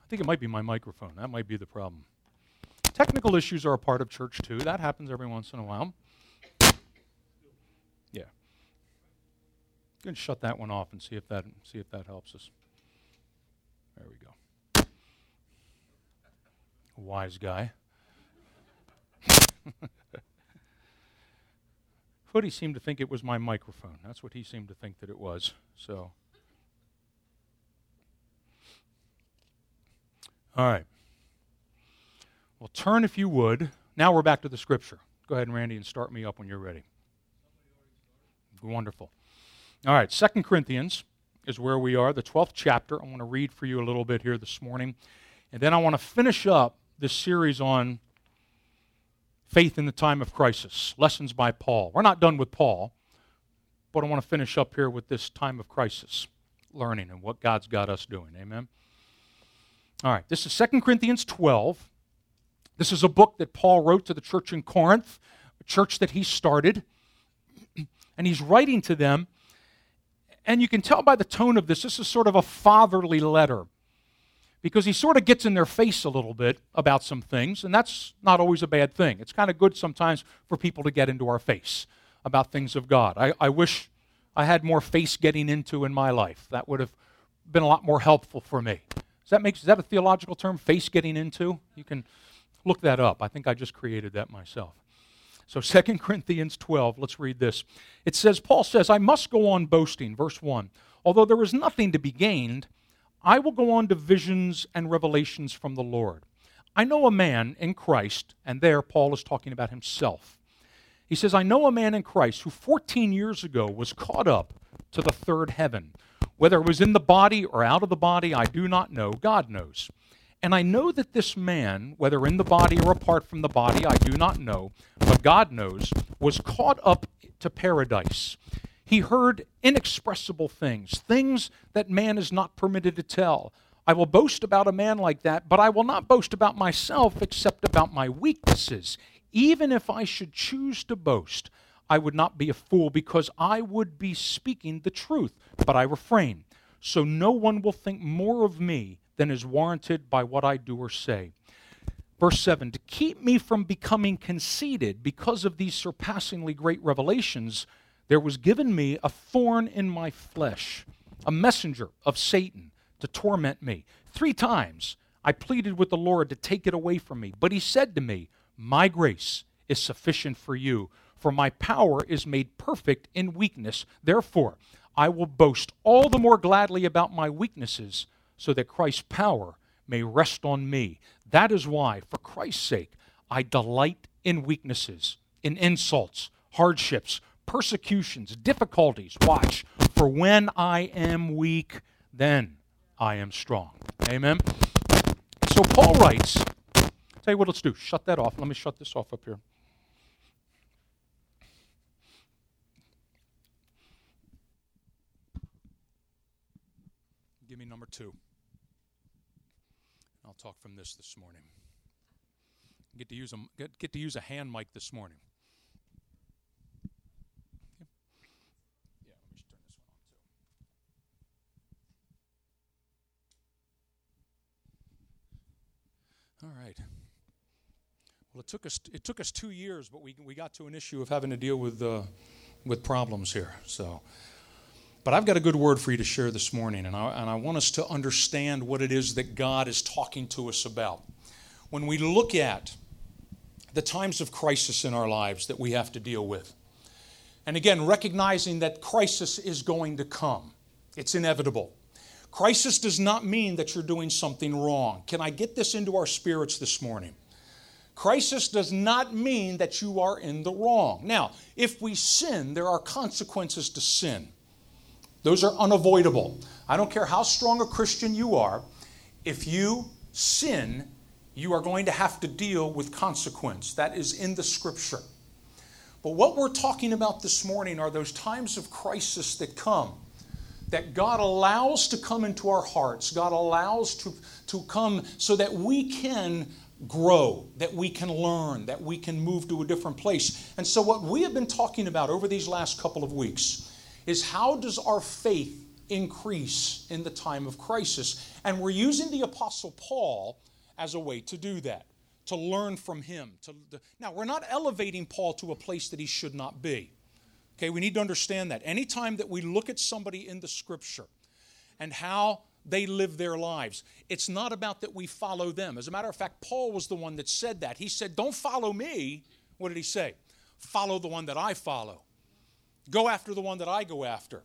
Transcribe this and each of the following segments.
I think it might be my microphone. That might be the problem. Technical issues are a part of church too. That happens every once in a while. Yeah. Going to shut that one off and see if that helps us. There we go. Wise guy. Hoodie seemed to think it was my microphone. That's what he seemed to think that it was. So, all right. Well, turn if you would. Now we're back to the scripture. Go ahead, Randy, and start me up when you're ready. Wonderful. All right, 2 Corinthians is where we are, the 12th chapter. I want to read for you a little bit here this morning. And then I want to finish up this series on faith in the time of crisis, lessons by Paul. We're not done with Paul, but I want to finish up here with this time of crisis, learning and what God's got us doing. Amen? All right, this is 2 Corinthians 12. This is a book that Paul wrote to the church in Corinth, a church that he started, and he's writing to them. And you can tell by the tone of this is sort of a fatherly letter, because he sort of gets in their face a little bit about some things, and that's not always a bad thing. It's kind of good sometimes for people to get into our face about things of God. I wish I had more face getting into in my life. That would have been a lot more helpful for me. Is that a theological term, face getting into? You can look that up. I think I just created that myself. So 2 Corinthians 12, let's read this. It says, Paul says, I must go on boasting, verse 1. Although there is nothing to be gained, I will go on to visions and revelations from the Lord. I know a man in Christ, and there Paul is talking about himself. He says, I know a man in Christ who 14 years ago was caught up to the third heaven. Whether it was in the body or out of the body, I do not know. God knows. And I know that this man, whether in the body or apart from the body, I do not know, but God knows, was caught up to paradise. He heard inexpressible things, things that man is not permitted to tell. I will boast about a man like that, but I will not boast about myself except about my weaknesses. Even if I should choose to boast, I would not be a fool, because I would be speaking the truth, but I refrain. So no one will think more of me than is warranted by what I do or say. Verse 7, to keep me from becoming conceited because of these surpassingly great revelations, there was given me a thorn in my flesh, a messenger of Satan to torment me. 3 times I pleaded with the Lord to take it away from me, but he said to me, my grace is sufficient for you, for my power is made perfect in weakness. Therefore, I will boast all the more gladly about my weaknesses, so that Christ's power may rest on me. That is why, for Christ's sake, I delight in weaknesses, in insults, hardships, persecutions, difficulties. Watch, for when I am weak, then I am strong. Amen? So Paul writes, tell you what let's do. Shut that off. Let me shut this off up here. Give me number 2. I'll talk from this morning. Get to use a hand mic this morning. Okay. Yeah, let me turn this one on too. All right. Well, it took us 2 years, but we got to an issue of having to deal with problems here. So. But I've got a good word for you to share this morning, and I want us to understand what it is that God is talking to us about. When we look at the times of crisis in our lives that we have to deal with, and again, recognizing that crisis is going to come. It's inevitable. Crisis does not mean that you're doing something wrong. Can I get this into our spirits this morning? Crisis does not mean that you are in the wrong. Now, if we sin, there are consequences to sin. Those are unavoidable. I don't care how strong a Christian you are. If you sin, you are going to have to deal with consequence. That is in the Scripture. But what we're talking about this morning are those times of crisis that come, that God allows to come into our hearts. God allows to come so that we can grow, that we can learn, that we can move to a different place. And so what we have been talking about over these last couple of weeks is how does our faith increase in the time of crisis. And we're using the Apostle Paul as a way to do that, to learn from him. Now, we're not elevating Paul to a place that he should not be. Okay, we need to understand that. Anytime that we look at somebody in the Scripture and how they live their lives, it's not about that we follow them. As a matter of fact, Paul was the one that said that. He said, don't follow me. What did he say? Follow the one that I follow. Go after the one that I go after.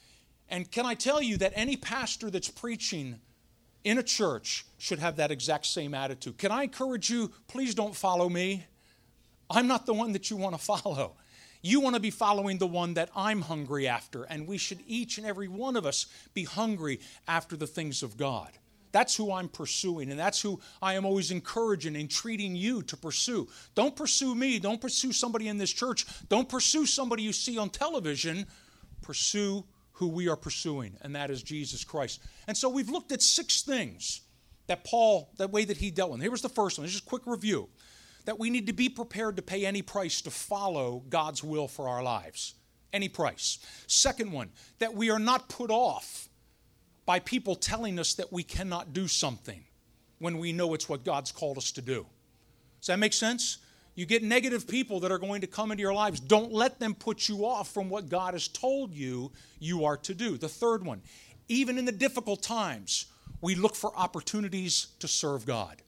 And can I tell you that any pastor that's preaching in a church should have that exact same attitude? Can I encourage you, please don't follow me. I'm not the one that you want to follow. You want to be following the one that I'm hungry after, and we should each and every one of us be hungry after the things of God. That's who I'm pursuing, and that's who I am always encouraging and treating you to pursue. Don't pursue me. Don't pursue somebody in this church. Don't pursue somebody you see on television. Pursue who we are pursuing, and that is Jesus Christ. And so we've looked at 6 things that Paul, that way that he dealt with. Here was the first one. This is just a quick review. That we need to be prepared to pay any price to follow God's will for our lives. Any price. Second one, that we are not put off by people telling us that we cannot do something when we know it's what God's called us to do. Does that make sense? You get negative people that are going to come into your lives. Don't let them put you off from what God has told you you are to do. The third one, even in the difficult times, we look for opportunities to serve God.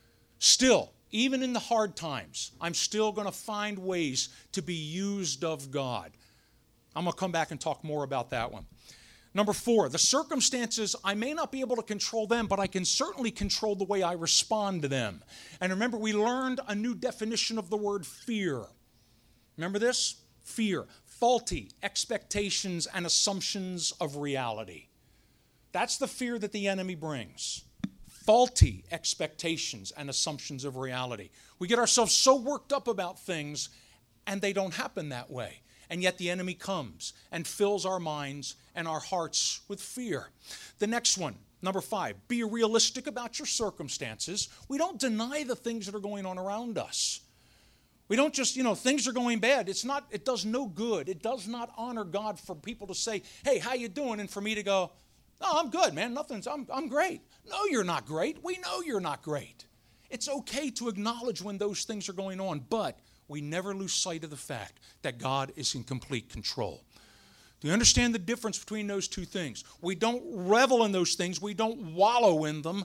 Still, even in the hard times, I'm still going to find ways to be used of God. I'm going to come back and talk more about that one. Number 4, the circumstances, I may not be able to control them, but I can certainly control the way I respond to them. And remember, we learned a new definition of the word fear. Remember this? Fear. Faulty expectations and assumptions of reality. That's the fear that the enemy brings. Faulty expectations and assumptions of reality. We get ourselves so worked up about things, and they don't happen that way. And yet the enemy comes and fills our minds and our hearts with fear. The next one, number 5, be realistic about your circumstances. We don't deny the things that are going on around us. We don't just, things are going bad. It does no good. It does not honor God for people to say, hey, how you doing? And for me to go, no, I'm good, man. I'm great. No, you're not great. We know you're not great. It's okay to acknowledge when those things are going on, but we never lose sight of the fact that God is in complete control. Do you understand the difference between those two things? We don't revel in those things. We don't wallow in them,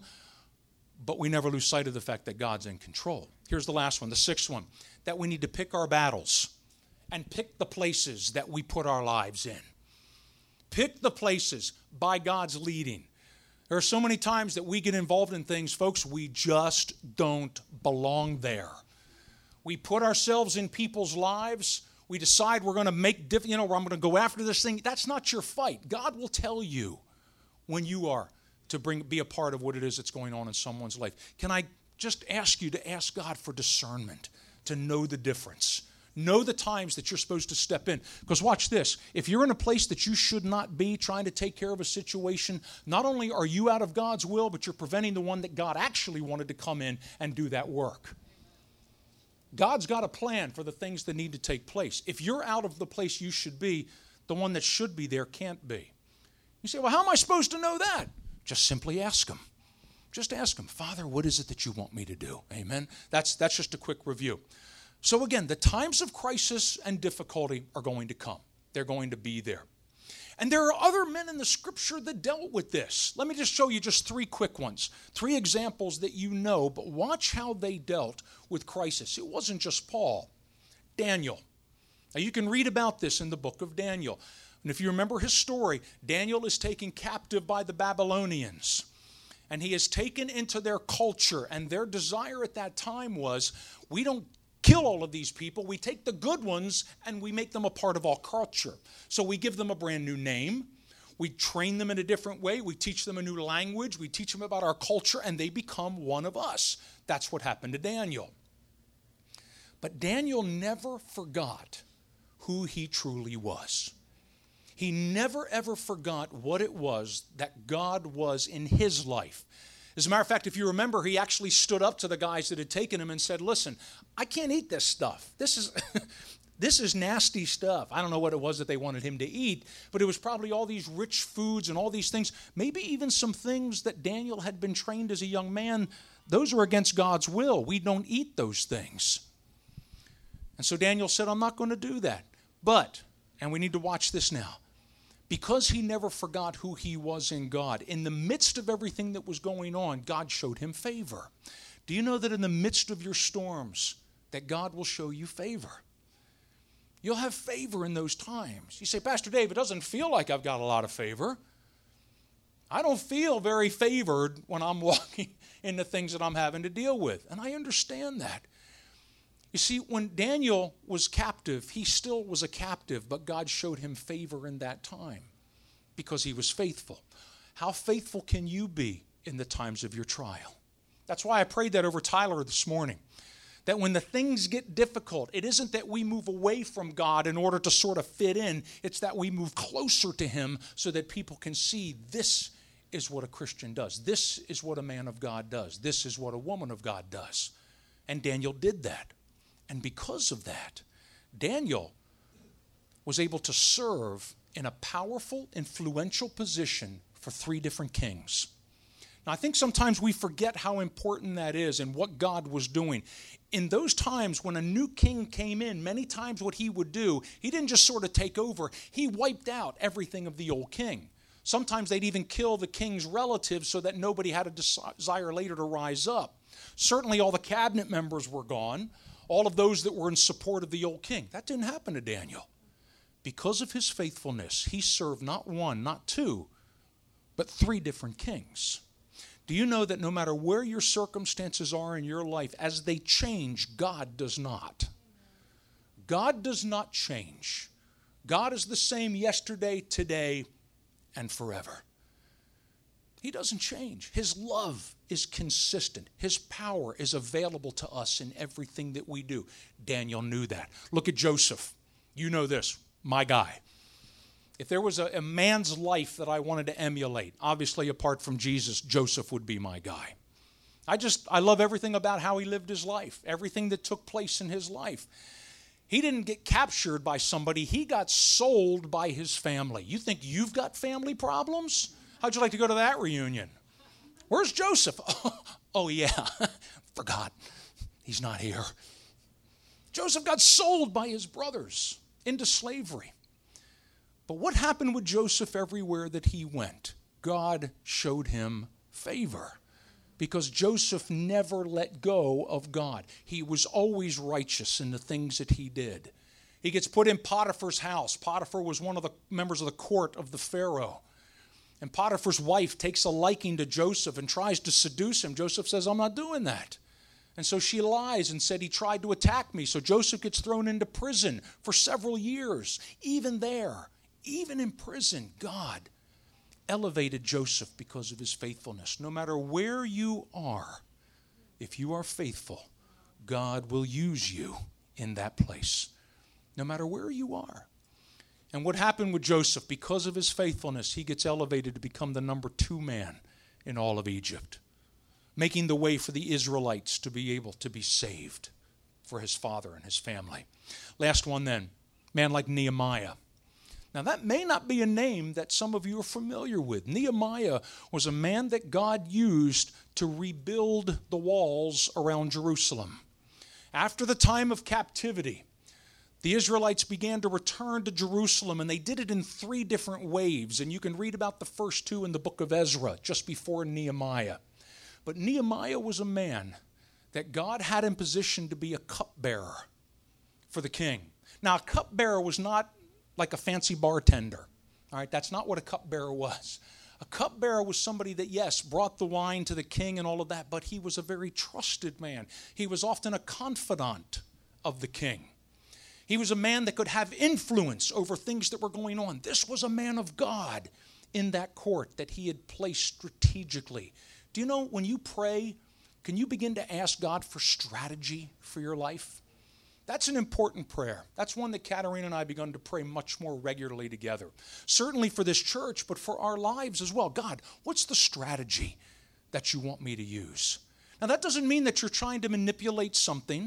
but we never lose sight of the fact that God's in control. Here's the last one, the 6th one, that we need to pick our battles and pick the places that we put our lives in. Pick the places by God's leading. There are so many times that we get involved in things, folks, we just don't belong there. We put ourselves in people's lives. We decide we're going to make, I'm going to go after this thing. That's not your fight. God will tell you when you are to be a part of what it is that's going on in someone's life. Can I just ask you to ask God for discernment, to know the difference? Know the times that you're supposed to step in. Because watch this. If you're in a place that you should not be, trying to take care of a situation, not only are you out of God's will, but you're preventing the one that God actually wanted to come in and do that work. God's got a plan for the things that need to take place. If you're out of the place you should be, the one that should be there can't be. You say, well, how am I supposed to know that? Just simply ask him. Just ask him, Father, what is it that you want me to do? Amen? That's just a quick review. So again, the times of crisis and difficulty are going to come. They're going to be there. And there are other men in the Scripture that dealt with this. Let me just show you just 3 quick ones, 3 examples that you know, but watch how they dealt with crisis. It wasn't just Paul. Daniel. Now you can read about this in the book of Daniel. And if you remember his story, Daniel is taken captive by the Babylonians. And he is taken into their culture. And their desire at that time was, we don't kill all of these people. We take the good ones and we make them a part of our culture. So we give them a brand new name. We train them in a different way. We teach them a new language. We teach them about our culture, and they become one of us. That's what happened to Daniel. But Daniel never forgot who he truly was. He never, ever forgot what it was that God was in his life. As a matter of fact, if you remember, he actually stood up to the guys that had taken him and said, listen, I can't eat this stuff. This is nasty stuff. I don't know what it was that they wanted him to eat, but it was probably all these rich foods and all these things. Maybe even some things that Daniel had been trained as a young man. Those were against God's will. We don't eat those things. And so Daniel said, I'm not going to do that. But, and we need to watch this now, because he never forgot who he was in God, in the midst of everything that was going on, God showed him favor. Do you know that in the midst of your storms, that God will show you favor? You'll have favor in those times. You say, Pastor Dave, it doesn't feel like I've got a lot of favor. I don't feel very favored when I'm walking in the things that I'm having to deal with. And I understand that. You see, when Daniel was captive, he still was a captive, but God showed him favor in that time because he was faithful. How faithful can you be in the times of your trial? That's why I prayed that over Tyler this morning. That when the things get difficult, it isn't that we move away from God in order to sort of fit in. It's that we move closer to him so that people can see this is what a Christian does. This is what a man of God does. This is what a woman of God does. And Daniel did that. And because of that, Daniel was able to serve in a powerful, influential position for 3 different kings. Now, I think sometimes we forget how important that is and what God was doing. In those times when a new king came in, many times what he would do, he didn't just sort of take over. He wiped out everything of the old king. Sometimes they'd even kill the king's relatives so that nobody had a desire later to rise up. Certainly all the cabinet members were gone, all of those that were in support of the old king. That didn't happen to Daniel. Because of his faithfulness, he served not 1, not 2, but 3 different kings. Do you know that no matter where your circumstances are in your life, as they change, God does not? God does not change. God is the same yesterday, today, and forever. He doesn't change. His love is consistent. His power is available to us in everything that we do. Daniel knew that. Look at Joseph. You know this, my guy. If there was a man's life that I wanted to emulate, obviously apart from Jesus, Joseph would be my guy. I love everything about how he lived his life, everything that took place in his life. He didn't get captured by somebody. He got sold by his family. You think you've got family problems? How'd you like to go to that reunion? Where's Joseph? Oh yeah, forgot. He's not here. Joseph got sold by his brothers into slavery. But what happened with Joseph everywhere that he went? God showed him favor because Joseph never let go of God. He was always righteous in the things that he did. He gets put in Potiphar's house. Potiphar was one of the members of the court of the Pharaoh. And Potiphar's wife takes a liking to Joseph and tries to seduce him. Joseph says, I'm not doing that. And so she lies and said he tried to attack me. So Joseph gets thrown into prison for several years. Even there, even in prison, God elevated Joseph because of his faithfulness. No matter where you are, if you are faithful, God will use you in that place. No matter where you are. And what happened with Joseph, because of his faithfulness, he gets elevated to become the number 2 man in all of Egypt, making the way for the Israelites to be able to be saved for his father and his family. Last one then, man like Nehemiah. Now that may not be a name that some of you are familiar with. Nehemiah was a man that God used to rebuild the walls around Jerusalem. After the time of captivity, the Israelites began to return to Jerusalem, and they did it in 3 different waves. And you can read about the first 2 in the book of Ezra, just before Nehemiah. But Nehemiah was a man that God had in position to be a cupbearer for the king. Now, a cupbearer was not like a fancy bartender. All right, that's not what a cupbearer was. A cupbearer was somebody that, yes, brought the wine to the king and all of that, but he was a very trusted man. He was often a confidant of the king. He was a man that could have influence over things that were going on. This was a man of God in that court that he had placed strategically. Do you know, when you pray, can you begin to ask God for strategy for your life? That's an important prayer. That's one that Katarina and I have begun to pray much more regularly together. Certainly for this church, but for our lives as well. God, what's the strategy that you want me to use? Now, that doesn't mean that you're trying to manipulate something.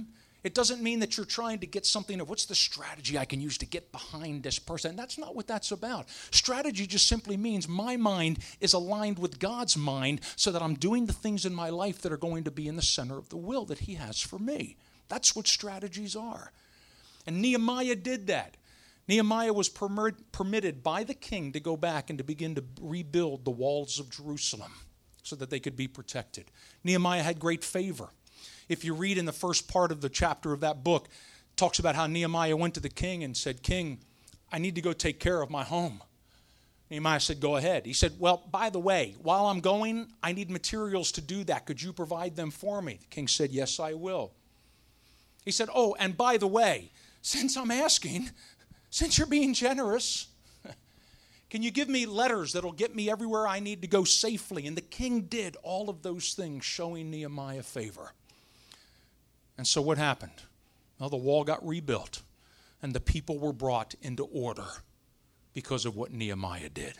It doesn't mean that you're trying to get something of what's the strategy I can use to get behind this person. That's not what that's about. Strategy just simply means my mind is aligned with God's mind so that I'm doing the things in my life that are going to be in the center of the will that he has for me. That's what strategies are. And Nehemiah did that. Nehemiah was permitted by the king to go back and to begin to rebuild the walls of Jerusalem so that they could be protected. Nehemiah had great favor. If you read in the first part of the chapter of that book, it talks about how Nehemiah went to the king and said, "King, I need to go take care of my home." Nehemiah said, "Go ahead." He said, "Well, by the way, while I'm going, I need materials to do that. Could you provide them for me?" The king said, "Yes, I will." He said, "Oh, and by the way, since I'm asking, since you're being generous, can you give me letters that'll get me everywhere I need to go safely?" And the king did all of those things, showing Nehemiah favor. And so what happened? Well, the wall got rebuilt, and the people were brought into order because of what Nehemiah did.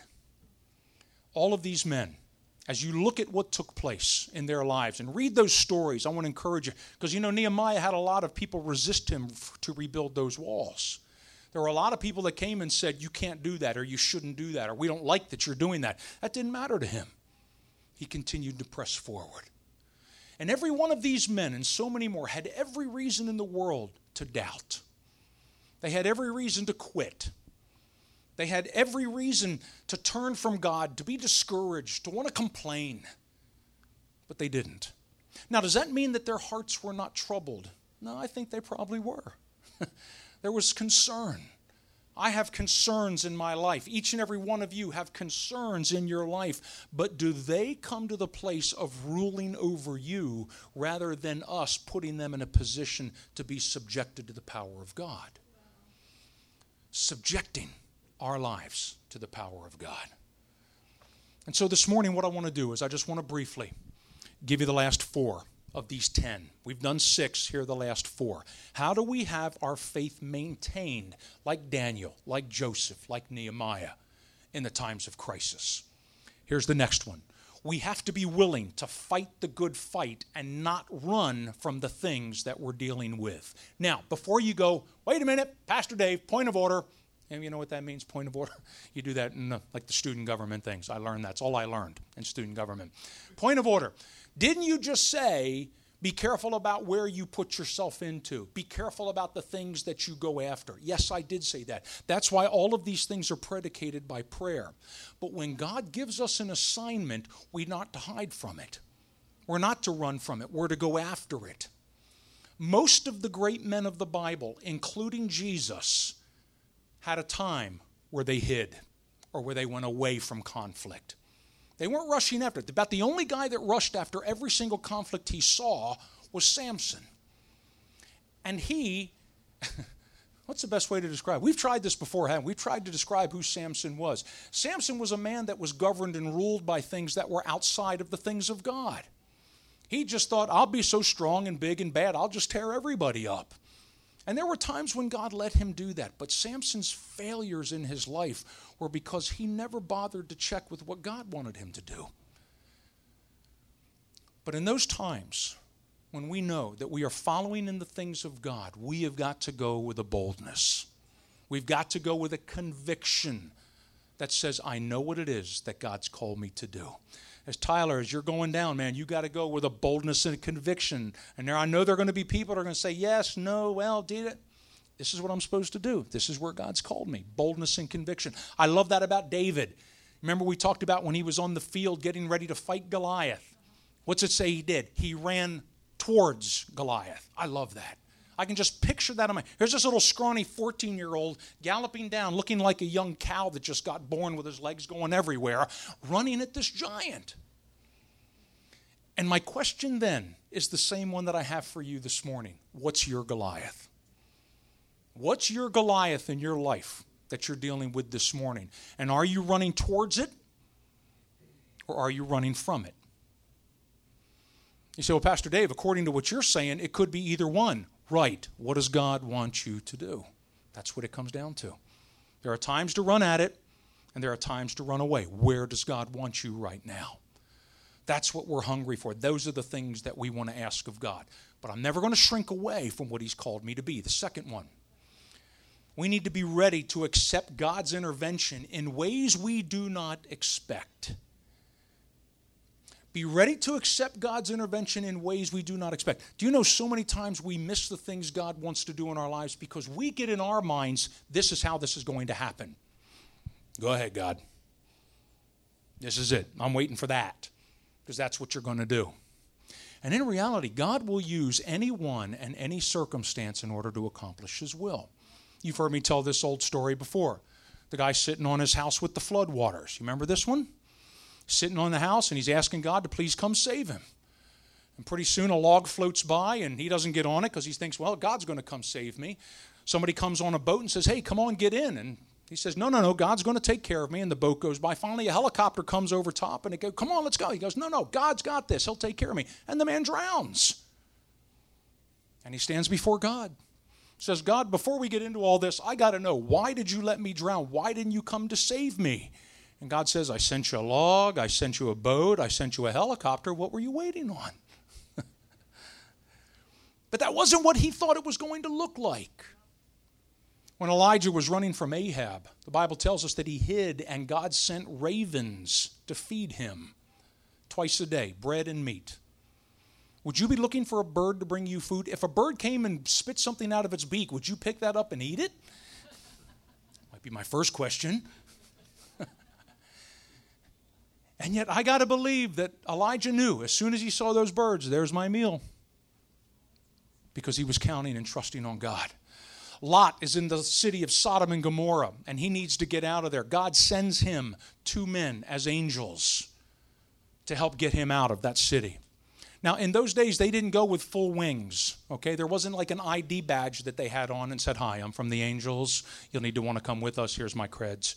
All of these men, as you look at what took place in their lives and read those stories, I want to encourage you, because Nehemiah had a lot of people resist him to rebuild those walls. There were a lot of people that came and said, "You can't do that," or "You shouldn't do that," or "We don't like that you're doing that." That didn't matter to him. He continued to press forward. And every one of these men and so many more had every reason in the world to doubt. They had every reason to quit. They had every reason to turn from God, to be discouraged, to want to complain. But they didn't. Now, does that mean that their hearts were not troubled? No, I think they probably were. There was concern. I have concerns in my life. Each and every one of you have concerns in your life. But do they come to the place of ruling over you rather than us putting them in a position to be subjected to the power of God? Subjecting our lives to the power of God. And so this morning what I want to do is I just want to briefly give you the last 4 of these 10. We've done 6, here are the last 4. How do we have our faith maintained like Daniel, like Joseph, like Nehemiah in the times of crisis? Here's the next one. We have to be willing to fight the good fight and not run from the things that we're dealing with. Now, before you go, "Wait a minute, Pastor Dave, point of order." And you know what that means, point of order? You do that in the student government things. I learned that's all I learned in student government. Point of order. Didn't you just say, be careful about where you put yourself into? Be careful about the things that you go after. Yes, I did say that. That's why all of these things are predicated by prayer. But when God gives us an assignment, we're not to hide from it. We're not to run from it. We're to go after it. Most of the great men of the Bible, including Jesus, had a time where they hid or where they went away from conflict. They weren't rushing after it. About the only guy that rushed after every single conflict he saw was Samson. And he, what's the best way to describe? We've tried this before, haven't we? We've tried to describe who Samson was. Samson was a man that was governed and ruled by things that were outside of the things of God. He just thought, I'll be so strong and big and bad, I'll just tear everybody up. And there were times when God let him do that. But Samson's failures in his life were because he never bothered to check with what God wanted him to do. But in those times, when we know that we are following in the things of God, we have got to go with a boldness. We've got to go with a conviction that says, I know what it is that God's called me to do. As Tyler, as you're going down, man, you got to go with a boldness and a conviction. And there, I know there are going to be people that are going to say, yes, no, well, did it? This is what I'm supposed to do. This is where God's called me. Boldness and conviction. I love that about David. Remember we talked about when he was on the field getting ready to fight Goliath. What's it say he did? He ran towards Goliath. I love that. I can just picture that in my... Here's this little scrawny 14-year-old galloping down, looking like a young cow that just got born with his legs going everywhere, running at this giant. And my question then is the same one that I have for you this morning. What's your Goliath? What's your Goliath in your life that you're dealing with this morning? And are you running towards it? Or are you running from it? You say, well, Pastor Dave, according to what you're saying, it could be either one. Right. What does God want you to do? That's what it comes down to. There are times to run at it, and there are times to run away. Where does God want you right now? That's what we're hungry for. Those are the things that we want to ask of God. But I'm never going to shrink away from what He's called me to be. The second one, we need to be ready to accept God's intervention in ways we do not expect. Be ready to accept God's intervention in ways we do not expect. Do you know so many times we miss the things God wants to do in our lives because we get in our minds, this is how this is going to happen. Go ahead, God. This is it. I'm waiting for that because that's what you're going to do. And in reality, God will use anyone and any circumstance in order to accomplish His will. You've heard me tell this old story before. The guy sitting on his house with the flood waters. You remember this one? Sitting on the house and he's asking God to please come save him. And pretty soon a log floats by and he doesn't get on it because he thinks, well, God's going to come save me. Somebody comes on a boat and says, hey, come on, get in. And he says, no, God's going to take care of me. And the boat goes by. Finally, a helicopter comes over top and it goes, come on, let's go. He goes, no, God's got this. He'll take care of me. And the man drowns. And he stands before God. Says, God, before we get into all this, I got to know, why did you let me drown? Why didn't you come to save me? And God says, I sent you a log, I sent you a boat, I sent you a helicopter. What were you waiting on? But that wasn't what he thought it was going to look like. When Elijah was running from Ahab, the Bible tells us that he hid and God sent ravens to feed him twice a day, bread and meat. Would you be looking for a bird to bring you food? If a bird came and spit something out of its beak, would you pick that up and eat it? Might be my first question. And yet I got to believe that Elijah knew as soon as he saw those birds, there's my meal. Because he was counting and trusting on God. Lot is in the city of Sodom and Gomorrah, and he needs to get out of there. God sends him 2 men as angels to help get him out of that city. Now, in those days, they didn't go with full wings, okay? There wasn't like an ID badge that they had on and said, hi, I'm from the angels. You'll need to want to come with us. Here's my creds.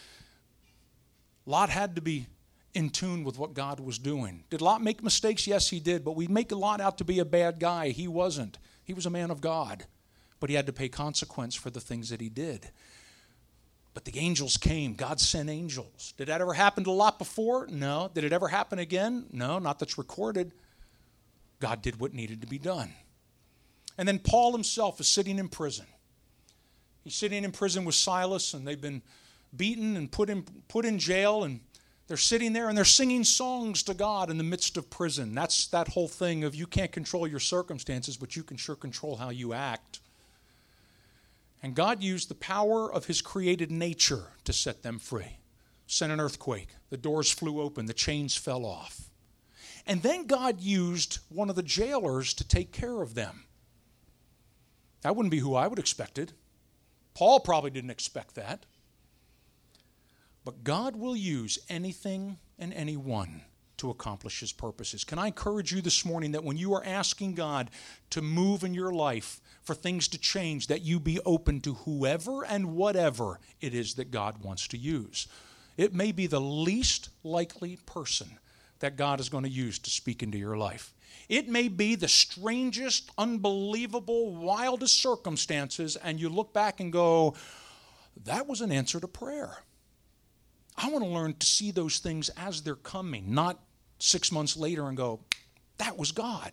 Lot had to be in tune with what God was doing. Did Lot make mistakes? Yes, he did. But we make Lot out to be a bad guy. He wasn't. He was a man of God. But he had to pay consequence for the things that he did. But the angels came. God sent angels. Did that ever happen to Lot before? No. Did it ever happen again? No, not that's recorded. God did what needed to be done. And then Paul himself is sitting in prison. He's sitting in prison with Silas, and they've been beaten and put in jail, and they're sitting there and they're singing songs to God in the midst of prison. That's that whole thing of you can't control your circumstances, but you can sure control how you act. And God used the power of His created nature to set them free. Sent an earthquake. The doors flew open. The chains fell off. And then God used one of the jailers to take care of them. That wouldn't be who I would have expected. Paul probably didn't expect that. But God will use anything and anyone to accomplish His purposes. Can I encourage you this morning that when you are asking God to move in your life, for things to change, that you be open to whoever and whatever it is that God wants to use. It may be the least likely person that God is going to use to speak into your life. It may be the strangest, unbelievable, wildest circumstances, and you look back and go, that was an answer to prayer. I want to learn to see those things as they're coming, not 6 months later and go, that was God.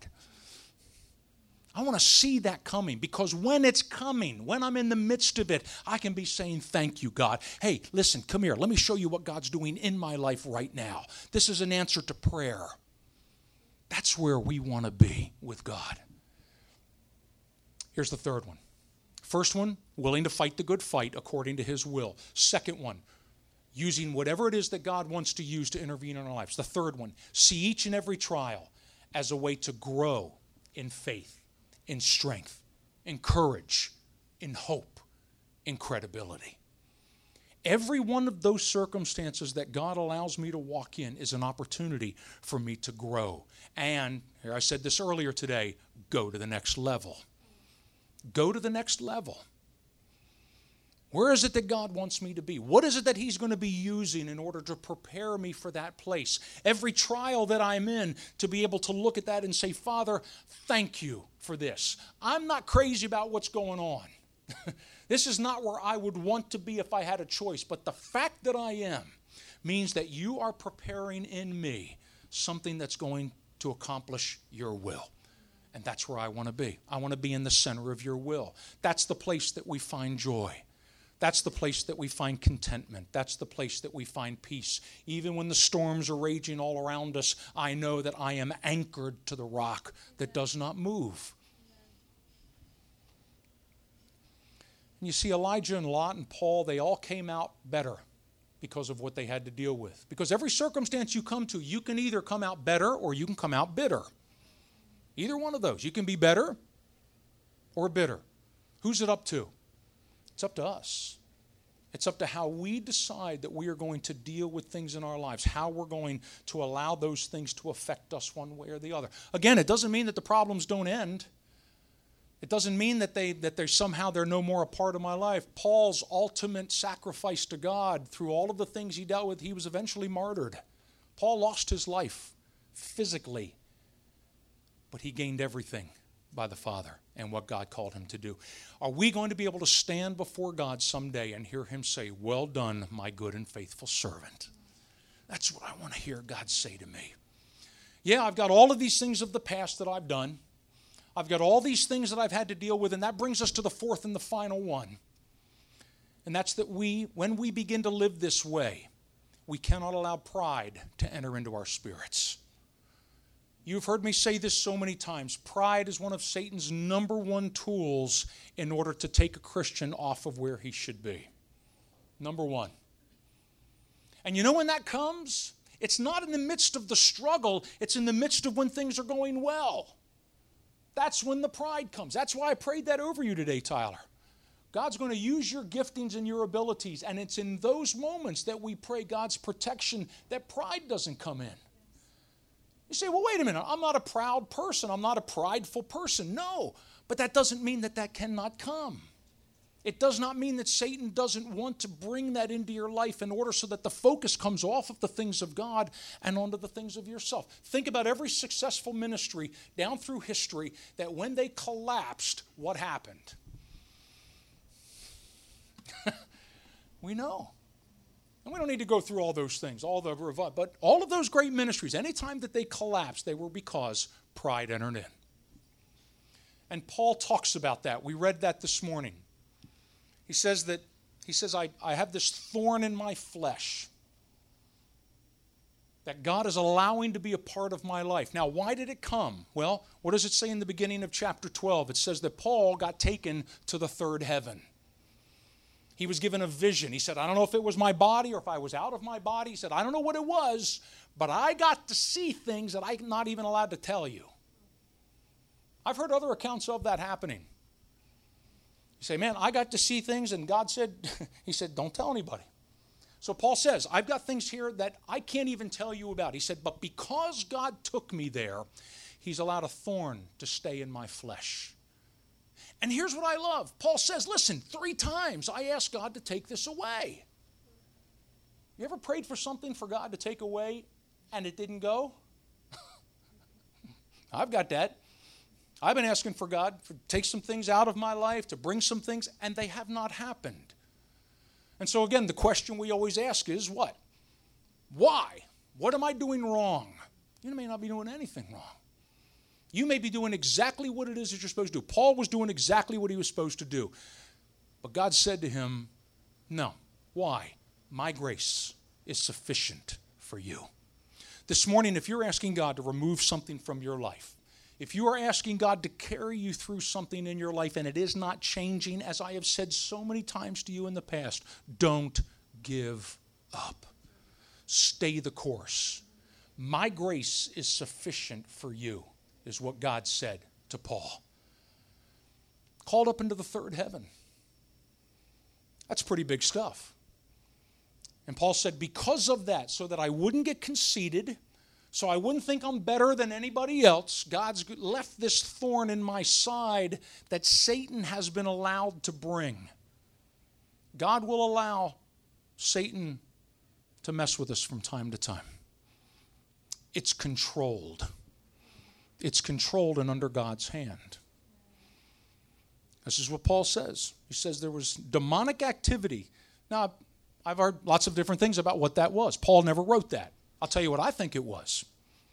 I want to see that coming, because when it's coming, when I'm in the midst of it, I can be saying, thank you, God. Hey, listen, come here. Let me show you what God's doing in my life right now. This is an answer to prayer. That's where we want to be with God. Here's the third one. First one, willing to fight the good fight according to His will. Second one, using whatever it is that God wants to use to intervene in our lives. The third one, see each and every trial as a way to grow in faith, in strength, in courage, in hope, in credibility. Every one of those circumstances that God allows me to walk in is an opportunity for me to grow. And, here I said this earlier today, go to the next level. Go to the next level. Where is it that God wants me to be? What is it that He's going to be using in order to prepare me for that place? Every trial that I'm in, to be able to look at that and say, Father, thank you for this. I'm not crazy about what's going on. This is not where I would want to be if I had a choice. But the fact that I am means that you are preparing in me something that's going to accomplish your will. And that's where I want to be. I want to be in the center of your will. That's the place that we find joy. That's the place that we find contentment. That's the place that we find peace. Even when the storms are raging all around us, I know that I am anchored to the rock that does not move. And you see, Elijah and Lot and Paul, they all came out better because of what they had to deal with. Because every circumstance you come to, you can either come out better or you can come out bitter. Either one of those. You can be better or bitter. Who's it up to? It's up to us. It's up to how we decide that we are going to deal with things in our lives, how we're going to allow those things to affect us one way or the other. Again, it doesn't mean that the problems don't end. It doesn't mean that they're no more a part of my life. Paul's ultimate sacrifice to God through all of the things he dealt with, he was eventually martyred. Paul lost his life physically, but he gained everything by the Father and what God called him to do. Are we going to be able to stand before God someday and hear him say, "Well done, my good and faithful servant"? That's what I want to hear God say to me. Yeah, I've got all of these things of the past that I've done. I've got all these things that I've had to deal with, and that brings us to the fourth and the final one. And that's that when we begin to live this way, we cannot allow pride to enter into our spirits. You've heard me say this so many times. Pride is one of Satan's number one tools in order to take a Christian off of where he should be. Number one. And you know when that comes? It's not in the midst of the struggle. It's in the midst of when things are going well. That's when the pride comes. That's why I prayed that over you today, Tyler. God's going to use your giftings and your abilities, and it's in those moments that we pray God's protection that pride doesn't come in. You say, well, wait a minute, I'm not a proud person. I'm not a prideful person. No, but that doesn't mean that cannot come. It does not mean that Satan doesn't want to bring that into your life in order so that the focus comes off of the things of God and onto the things of yourself. Think about every successful ministry down through history that when they collapsed, what happened? We know. And we don't need to go through all those things, but all of those great ministries, anytime that they collapsed, they were because pride entered in. And Paul talks about that. We read that this morning. He says, I have this thorn in my flesh that God is allowing to be a part of my life. Now, why did it come? Well, what does it say in the beginning of chapter 12? It says that Paul got taken to the third heaven. He was given a vision. He said, I don't know if it was my body or if I was out of my body. He said, I don't know what it was, but I got to see things that I'm not even allowed to tell you. I've heard other accounts of that happening. You say, man, I got to see things, and God said, he said, don't tell anybody. So Paul says, I've got things here that I can't even tell you about. He said, but because God took me there, he's allowed a thorn to stay in my flesh. And here's what I love. Paul says, listen, 3 times I asked God to take this away. You ever prayed for something for God to take away and it didn't go? I've got that. I've been asking for God to take some things out of my life, to bring some things, and they have not happened. And so again, the question we always ask is what? Why? What am I doing wrong? You may not be doing anything wrong. You may be doing exactly what it is that you're supposed to do. Paul was doing exactly what he was supposed to do. But God said to him, no. Why? My grace is sufficient for you. This morning, if you're asking God to remove something from your life, if you are asking God to carry you through something in your life and it is not changing, as I have said so many times to you in the past, don't give up. Stay the course. My grace is sufficient for you, is what God said to Paul. Called up into the third heaven. That's pretty big stuff. And Paul said, because of that, so that I wouldn't get conceited, so I wouldn't think I'm better than anybody else, God's left this thorn in my side that Satan has been allowed to bring. God will allow Satan to mess with us from time to time. It's controlled. It's controlled and under God's hand. This is what Paul says. He says there was demonic activity. Now, I've heard lots of different things about what that was. Paul never wrote that. I'll tell you what I think it was.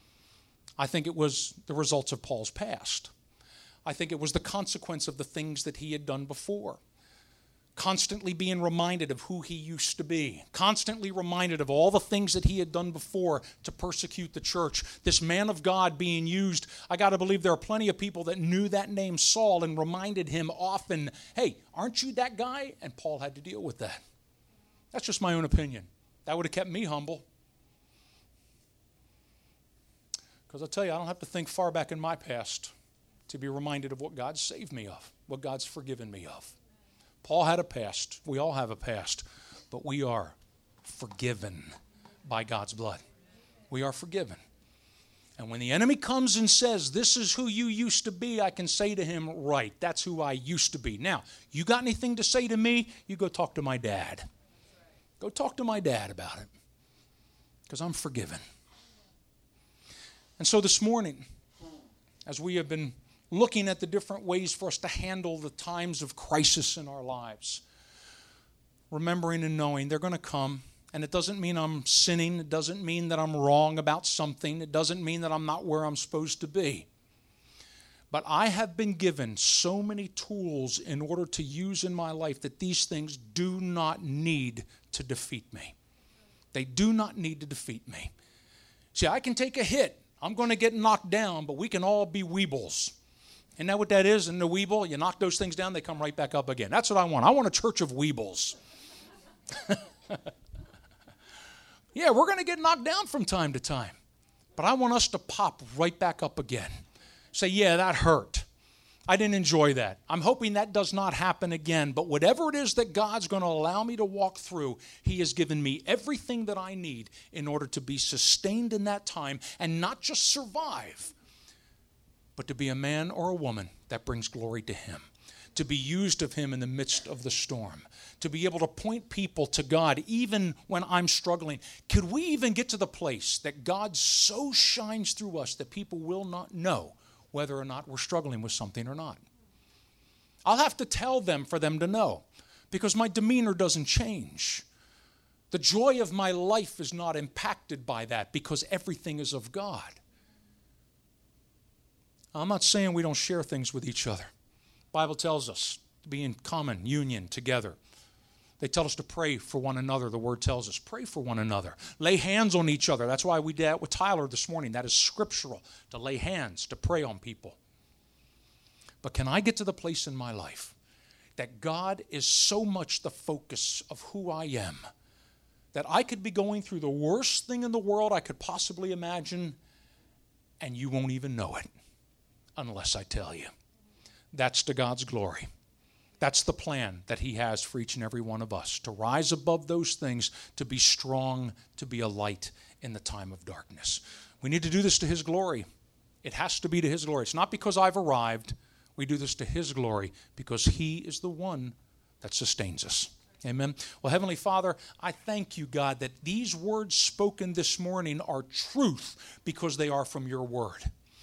I think it was the results of Paul's past. I think it was the consequence of the things that he had done before. Constantly being reminded of who he used to be. Constantly reminded of all the things that he had done before to persecute the church. This man of God being used. I got to believe there are plenty of people that knew that name Saul and reminded him often, hey, aren't you that guy? And Paul had to deal with that. That's just my own opinion. That would have kept me humble. Because I'll tell you, I don't have to think far back in my past to be reminded of what God saved me of, what God's forgiven me of. Paul had a past. We all have a past. But we are forgiven by God's blood. We are forgiven. And when the enemy comes and says, this is who you used to be, I can say to him, right, that's who I used to be. Now, you got anything to say to me? You go talk to my dad. Go talk to my dad about it. Because I'm forgiven. And so this morning, as we have been looking at the different ways for us to handle the times of crisis in our lives, remembering and knowing they're going to come, and it doesn't mean I'm sinning, it doesn't mean that I'm wrong about something, it doesn't mean that I'm not where I'm supposed to be. But I have been given so many tools in order to use in my life that these things do not need to defeat me. They do not need to defeat me. See, I can take a hit. I'm going to get knocked down, but we can all be weebles. Isn't that what that is in the Weeble? You knock those things down, they come right back up again. That's what I want. I want a church of Weebles. Yeah, we're going to get knocked down from time to time. But I want us to pop right back up again. Say, yeah, that hurt. I didn't enjoy that. I'm hoping that does not happen again. But whatever it is that God's going to allow me to walk through, He has given me everything that I need in order to be sustained in that time and not just survive, but to be a man or a woman that brings glory to Him, to be used of Him in the midst of the storm, to be able to point people to God even when I'm struggling. Could we even get to the place that God so shines through us that people will not know whether or not we're struggling with something or not? I'll have to tell them for them to know, because my demeanor doesn't change. The joy of my life is not impacted by that because everything is of God. I'm not saying we don't share things with each other. The Bible tells us to be in common union together. They tell us to pray for one another. The Word tells us, pray for one another. Lay hands on each other. That's why we did that with Tyler this morning. That is scriptural, to lay hands, to pray on people. But can I get to the place in my life that God is so much the focus of who I am, that I could be going through the worst thing in the world I could possibly imagine, and you won't even know it unless I tell you? That's to God's glory. That's the plan that He has for each and every one of us, to rise above those things, to be strong, to be a light in the time of darkness. We need to do this to His glory. It has to be to His glory. It's not because I've arrived. We do this to His glory because He is the one that sustains us. Amen. Well, Heavenly Father, I thank you, God, that these words spoken this morning are truth because they are from your word.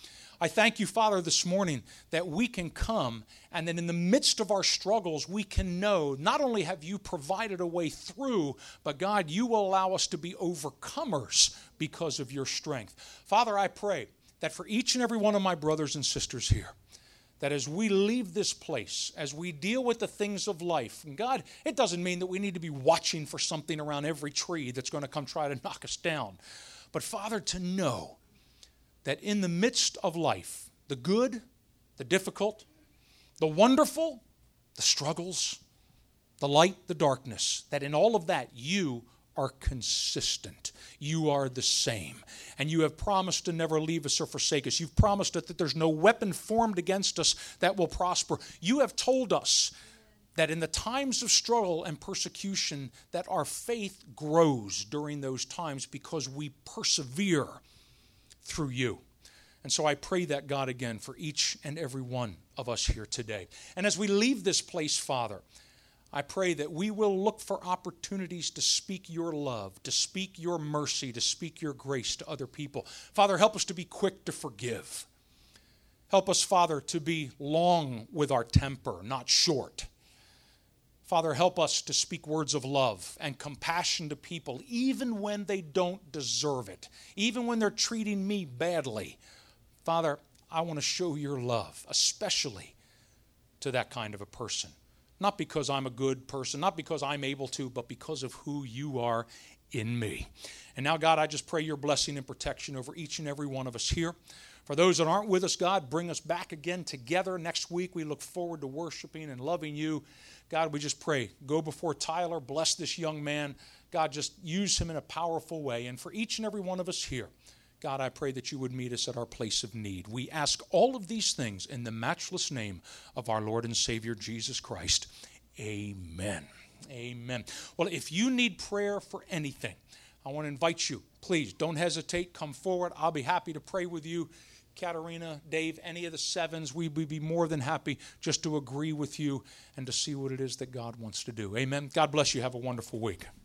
I thank you, Father, this morning that we can come and that in the midst of our struggles, we can know not only have you provided a way through, but God, you will allow us to be overcomers because of your strength. Father, I pray that for each and every one of my brothers and sisters here, that as we leave this place, as we deal with the things of life, and God, it doesn't mean that we need to be watching for something around every tree that's going to come try to knock us down. But Father, to know that in the midst of life, the good, the difficult, the wonderful, the struggles, the light, the darkness, that in all of that you are consistent. You are the same. And you have promised to never leave us or forsake us. You've promised that there's no weapon formed against us that will prosper. You have told us that in the times of struggle and persecution, that our faith grows during those times because we persevere through you. And so I pray that, God, again, for each and every one of us here today. And as we leave this place, Father, I pray that we will look for opportunities to speak your love, to speak your mercy, to speak your grace to other people. Father, help us to be quick to forgive. Help us, Father, to be long with our temper, not short. Father, help us to speak words of love and compassion to people, even when they don't deserve it, even when they're treating me badly. Father, I want to show your love, especially to that kind of a person. Not because I'm a good person, not because I'm able to, but because of who you are in me. And now, God, I just pray your blessing and protection over each and every one of us here. For those that aren't with us, God, bring us back again together next week. We look forward to worshiping and loving you. God, we just pray, go before Tyler, bless this young man. God, just use him in a powerful way. And for each and every one of us here, God, I pray that you would meet us at our place of need. We ask all of these things in the matchless name of our Lord and Savior, Jesus Christ. Amen. Amen. Well, if you need prayer for anything, I want to invite you. Please don't hesitate. Come forward. I'll be happy to pray with you. Katarina, Dave, any of the sevens, we'd be more than happy just to agree with you and to see what it is that God wants to do. Amen. God bless you. Have a wonderful week.